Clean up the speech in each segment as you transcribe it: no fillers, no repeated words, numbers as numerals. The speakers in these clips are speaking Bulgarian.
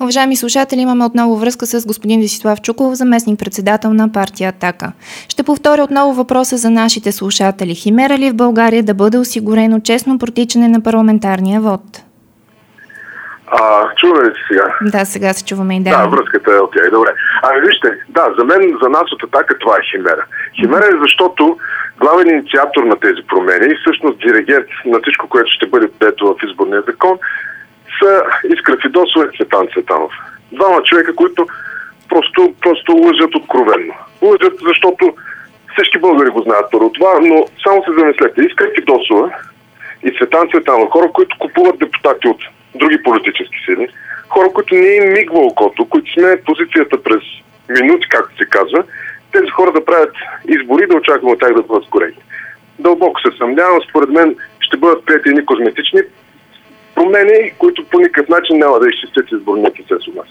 Уважаеми слушатели, имаме отново връзка с господин Десислав Чуколов, заместник-председател на партия Атака. Ще повторя отново въпроса за нашите слушатели. Химера ли в България да бъде осигурено честно протичане на парламентарния вод? Чуваме ли се сега? Да, сега се чуваме и да. Връзката е окей, добре. Вижте, за мен, за нас от Атака това е химера. Химера е защото главен инициатор на тези промени и всъщност диригент на всичко, което ще бъде прието в изборния закон, са Искра Фидосова и Цветан Цветанов. Двама човека, които просто лъжат откровенно. Лъжат, защото всички българи го знаят първо това, но само се замислете. Искра Фидосова и Цветан Цветанов, хора, които купуват депутати от други политически сили, хора, които не им мигва окото, които сменят позицията през минути, както се казва, тези хора да правят избори и да очакваме от тях да бъдат коректни. Дълбоко се съмнявам, според мен ще бъдат приети едни козметични промени, които по никакъв начин няма да изчистят изборния процес у нас.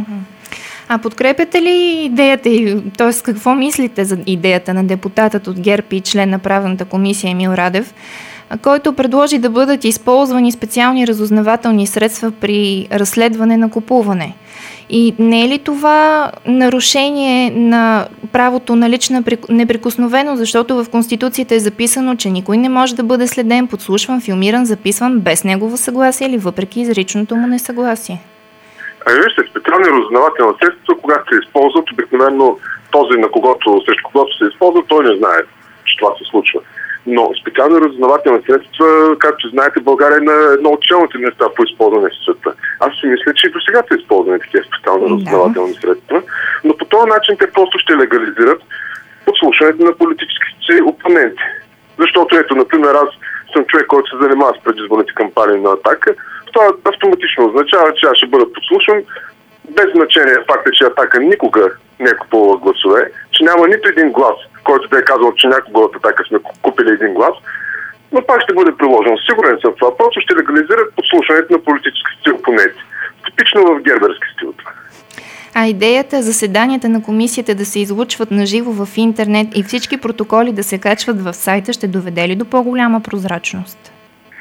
А подкрепяте ли идеята, т.е. какво мислите за идеята на депутатът от ГЕРБ и член на правната комисия Емил Радев, който предложи да бъдат използвани специални разузнавателни средства при разследване на купуване? И не е ли това нарушение на правото на лична неприкосновеност, защото в Конституцията е записано, че никой не може да бъде следен, подслушван, филмиран, записван без негово съгласие или въпреки изричното му несъгласие? Вижте, специални разузнавателни средства, когато се използват, обикновено този, срещу когото се използва, той не знае, че това се случва. Но специални разузнавателни средства, както знаете, България е на едно от челните места по използване в света. Аз си мисля, че и до сега са използвани такива специални разузнавателни средства, но по този начин те просто ще легализират подслушването на политическите опоненти. Защото ето, например, аз съм човек, който се занимава с предизборните кампании на Атака. Това автоматично означава, че аз ще бъда подслушан, без значение факта, че Атака никога не е купувала гласове, че няма нито един глас, който да е казал, че някога от Атака сме купили един глас, но пак ще бъде приложен. Сигурен съм в това. Просто ще легализират подслушването на политическите опоненти. Типично в герберски стил. А идеята заседанията на комисията да се излучват наживо в интернет и всички протоколи да се качват в сайта ще доведе ли до по-голяма прозрачност?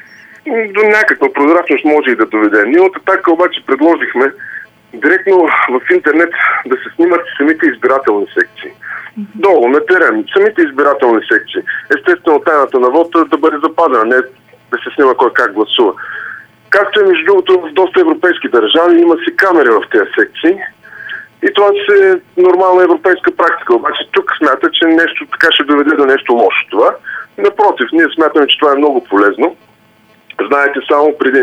До някаква прозрачност може и да доведе. Ние от Атака обаче предложихме директно в интернет да се снимат самите избирателни секции. Долу, на терен, самите избирателни секции. Естествено, тайната на вода да бъде запазена, не да се снима кой как гласува. Както е между другото в доста европейски държави, има си камери в тези секции. И това е нормална европейска практика. Обаче тук смята, че нещо така ще доведе до нещо лошо това. Напротив, ние смятаме, че това е много полезно. Знаете, само преди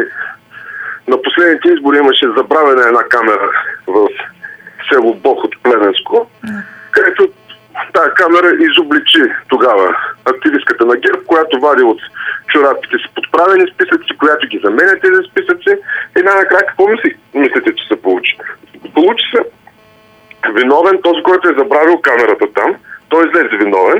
на последните избори имаше забравена една камера в село Бог от Плевенско, където тази камера изобличи тогава активистката на ГЕРБ, която вади от чорапите си подправени списъци, която ги заменя тези списъци и най-накрая какво мислите, че се получи? Получи се виновен този, който е забравил камерата там, той излезе виновен,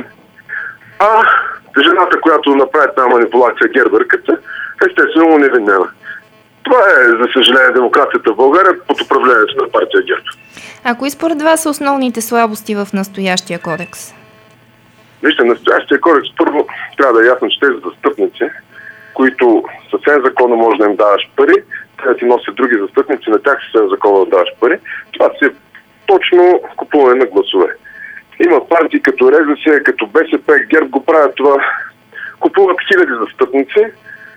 а жената, която направи тази манипулация, герберката, естествено му невинена. Това е, за съжаление, демокрацията в България под управлението на партия ГЕРБ. А кои според вас са основните слабости в настоящия кодекс? Вижте, настоящия кодекс първо трябва да е ясно, че тези застъпници, които съвсем законно може да им даваш пари, трябва да ти носят други застъпници, на тях съвсем законно да даваш пари. Това си е точно купуване на гласове. Има партии като РЗС, като БСП, ГЕРБ го правят това. Купуват хиляди застъпници.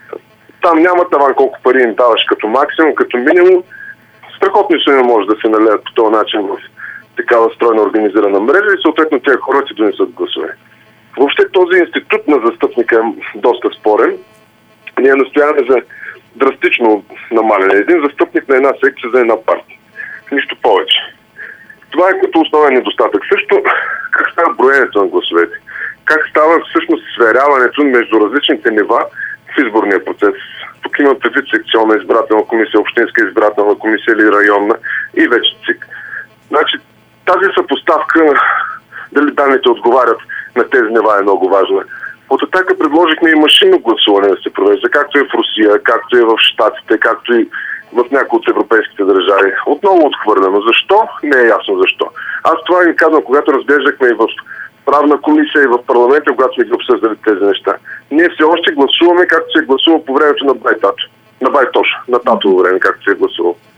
Там няма таван колко пари им даваш като максимум, като минимум. Страхотни суми може да се налеят по този начин в такава стройна организирана мрежа и съответно тези хора си донесат гласове. Въобще този институт на застъпника е доста спорен. Ние настояваме за драстично намаляне. Един застъпник на една секция за една партия. Нищо повече. Това е като основен недостатък. Също как става броенето на гласовете. Как става всъщност сверяването между различните нива в изборния процес. Тук има предвид секционна избирателна комисия, общинска избирателна комисия или районна и вече ЦИК. Значи тази съпоставка, дали данните отговарят на тези нива е много важна. От Атака предложихме и машинно гласуване да се провежда, както е в Русия, както е в Щатите, както и в някои от европейските държави. Отново отхвърлено. Защо? Не е ясно защо. Аз това ви казвам, когато разглеждахме и в правна комисия и в парламента, когато сме ги обсъждали тези неща. Ние все още гласуваме, както се е гласувал по времето на Байтато. На Байтош, на Татово време, както се е гласувал.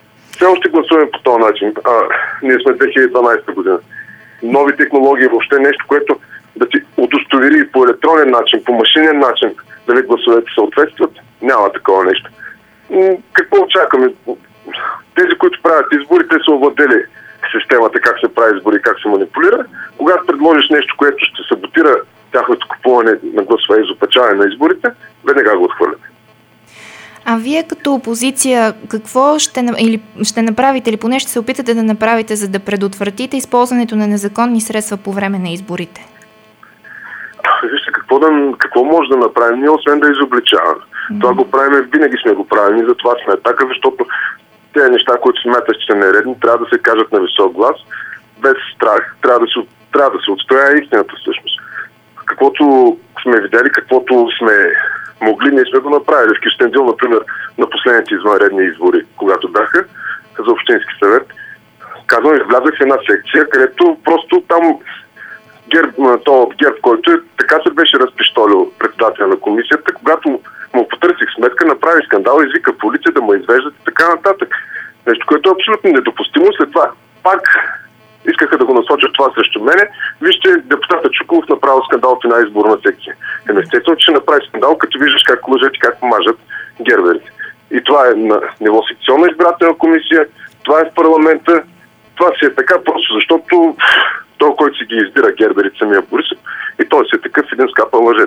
все още гласуваме по този начин. Ние сме 2012 година. Нови технологии, въобще нещо, което да ти удостовери по електронен начин, по машинен начин, дали гласовете съответстват, няма такова нещо. Какво очакваме? Тези, които правят избори, те са овладели системата, как се прави избори, как се манипулира. Когато предложиш нещо, което ще саботира тяхното купуване на гласове и изопачаване на изборите, веднага го отхвърляме. А вие като опозиция, какво ще направите или поне ще се опитате да направите, за да предотвратите използването на незаконни средства по време на изборите? Вижте, какво може да направим? Ние освен да изобличаваме. Това го правим, винаги сме го правили и затова сме така, защото тези неща, които смятат, че са нередни, трябва да се кажат на висок глас, без страх. Трябва да се отстоя истината всъщност. Каквото сме видели, каквото сме могли, ние сме го направили. В Кюстендил, например, на последните извънредни избори, когато бяха за Общински съвет, казвам, влязах в една секция, където просто там ГЕРБ, който така се беше разпиштолил председателя на комисията, когато му потърсих сметка, направи скандал, извика полиция да ме извеждат и така нататък. Нещо, което е абсолютно недопустимо. След това пак искаха да го насочат това срещу мене. Вижте, депутата Чуколов направил скандал в една изборна секция. Естествено, че ще направи скандал, като виждаш как лъжат и как мажат герберите. И това е на ниво секционна избирателна комисия, това е в парламента. Това си е така просто, защото той, който си ги избира герберите, самия Борисов, и той си е такъв един скапан лъжец.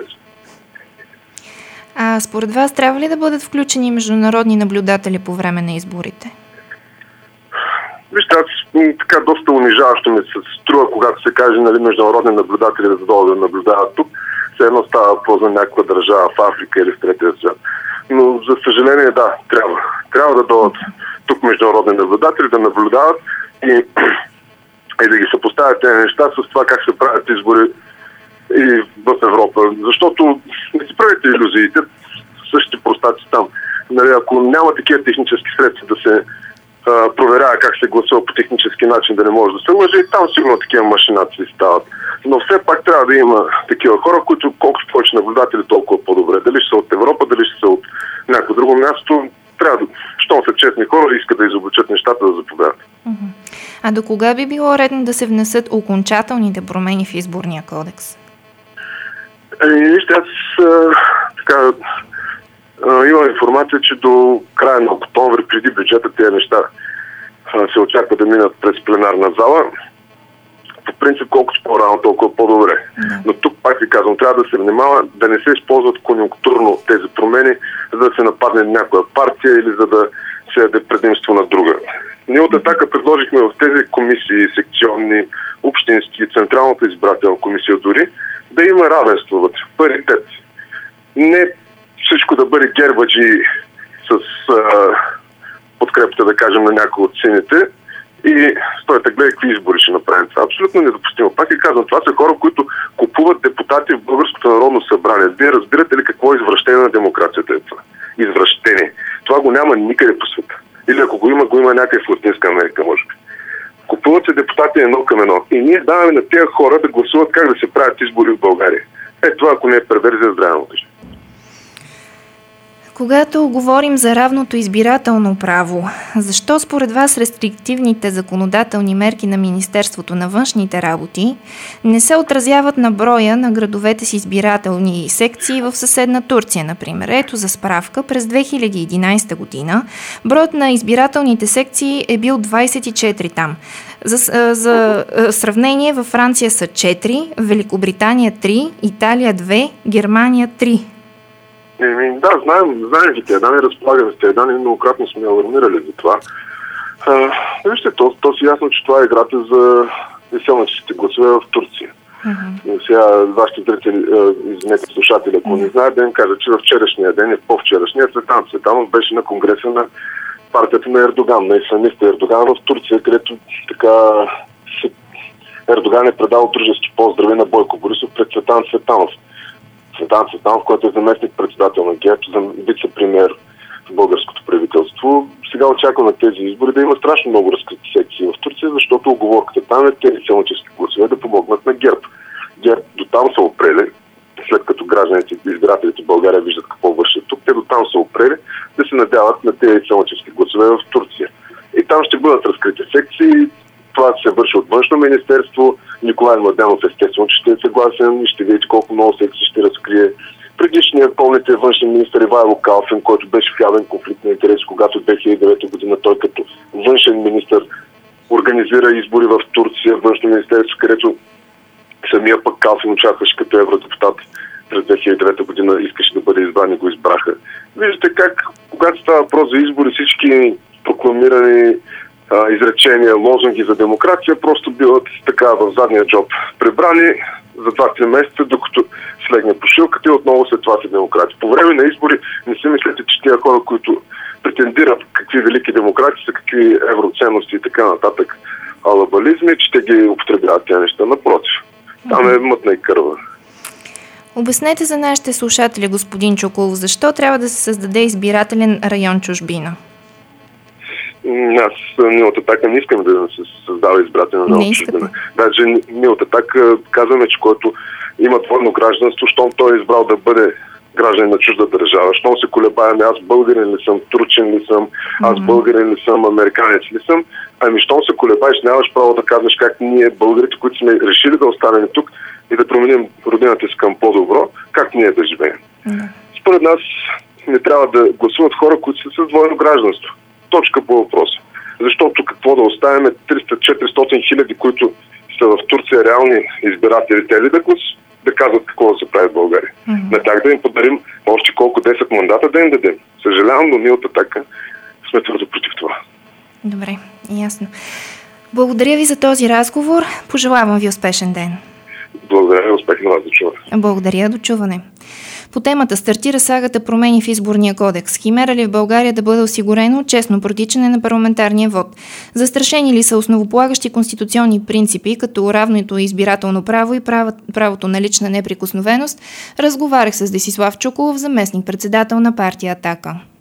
А според вас трябва ли да бъдат включени международни наблюдатели по време на изборите? Вижте, така доста унижаващо ми се струва, когато се каже, нали, международни наблюдатели да дойдат да наблюдават тук. Все едно става въпрос за някаква държава в Африка или в третия свят. Но за съжаление, да, трябва. Трябва да дойдат тук международни наблюдатели, да наблюдават и да ги съпоставят тези неща с това как се правят избори и в Европа. Защото не си правите илюзиите, същите простаци там. Нали, ако няма такива технически средства да се проверява как се гласува по технически начин, да не може да се лъже, и там сигурно такива машинации стават. Но все пак трябва да има такива хора, които колкото повече наблюдатели, толкова по-добре. Дали ще са от Европа, дали ще са от някакво друго място, трябва да, щом са честни хора, искат да изобличат нещата, да заповядат. А до кога би било редно да се внесат окончателните промени в изборния кодекс? Вижте, аз имам информация, че до края на октомври, преди бюджета, тези неща се очаква да минат през пленарна зала. По принцип, колкото по-рано, толкова по-добре. Но тук, пак ви казвам, трябва да се внимава да не се използват конюнктурно тези промени, за да се нападне някоя партия или за да се даде предимство на друга. Ние от Атака предложихме в тези комисии, секционни, общински, Централната избирателна комисия дори, да има равенство вътре, паритет. Не всичко да бъде гербаджи с подкрепата, да кажем, на някои от сините и стойте, гледай какви избори ще направим. Това е абсолютно недопустимо. Пак и казвам, това са хора, които купуват депутати в Българското народно събрание. Вие разбирате ли какво е извращение на демокрацията е това? Извращение. Това го няма никъде по света. Или ако го има някъде в Латинска Америка, може би. Купуват се депутати едно към едно. И ние даваме на тези хора да гласуват как да се правят избори в България. Това, ако не е перверзия, здраве. Когато говорим за равното избирателно право, защо според вас рестриктивните законодателни мерки на Министерството на външните работи не се отразяват на броя на градовете с избирателни секции в съседна Турция, например? Ето за справка, през 2011 година броят на избирателните секции е бил 24 там. За сравнение, във Франция са 4, Великобритания 3, Италия 2, Германия 3. Да, знаем ги тези данни, разполагаме с тези данни, многократно сме алармирали за това. Вижте, то си ясно, че това е играта за изселническите гласове в Турция. Сега вашите зрители, извинете, слушатели, ако не знаят, да им кажа, че във вчерашния ден и по-вчерашния Цветан Цветанов беше на конгреса на партията на Ердоган, на исламиста Ердоган в Турция, където така Ердоган е предал дружески поздрави на Бойко Борисов пред Цветан Цветанов. Цветан Цветанов, който е заместник-председател на ГЕРБ, вице-премиер в българското правителство. Сега очакваме тези избори да има страшно много разкрити секции в Турция, защото оговорката там е тези селнически гласове да помогнат на ГЕРБ. ГЕРБ до там са опрели, след като гражданите и избирателите в България виждат какво вършат тук, те до там са опрели да се надяват на тези селнически гласове в Турция. И там ще бъдат разкрити секции. Това се върши от Външно министерство. Николай Младенов естествено, че ще е съгласен и ще видите колко много секции ще разкрие. Предишният, помните, външен министър Ивайло Калфин, който беше в явен конфликт на интерес, когато 2009 година той като външен министър организира избори в Турция, външно министерство, където самия пък Калфин участваше като евродепутат през 2009 година, искаше да бъде избран и го избраха. Виждате как, когато става въпрос за избори, всички прокламирани изречения, лозунги за демокрация просто биват така в задния джоб прибрани за 2-3 месеца, докато слегне по шилката и отново след това са демократи. По време на избори не си мислете, че тия хора, които претендират какви велики демократи са, какви евроценности и така нататък, алабализми, че те ги употребяват тези неща. Напротив, там е мътна и кърва. Обяснете за нашите слушатели, господин Чуколов, защо трябва да се създаде избирателен район чужбина? Аз, ние от Атака не искаме да се създава избирателен район чужбина. Даже ние от Атака казваме, че който има двойно гражданство, щом той е избрал да бъде гражданин на чужда държава, щом се колебаем, аз българин ли съм, турчин ли съм, аз българин ли съм, американец ли съм, ами щом се колебаеш, нямаш право да казваш как ние, българите, които сме решили да останем тук и да променим родината си към по-добро, как ние да живеем. Според нас не трябва да гласуват хора, които са с двойно гражданство. Точка по въпроса. Защото какво да оставяме 300-400 хиляди, които са в Турция реални избиратели, те ли да казват какво да се прави в България? На тях да им подарим още колко 10 мандата да им дадем. Съжалявам, но ние от Атака сме твърдо против това. Добре, ясно. Благодаря ви за този разговор. Пожелавам ви успешен ден. Благодаря, успех на вас, до чуване. Благодаря, до чуване. По темата стартира сагата промени в изборния кодекс. Химера ли в България да бъде осигурено честно протичане на парламентарния вод? Застрашени ли са основополагащи конституционни принципи, като равното избирателно право и правото на лична неприкосновеност? Разговарях с Десислав Чуколов, заместник-председател на партия Атака.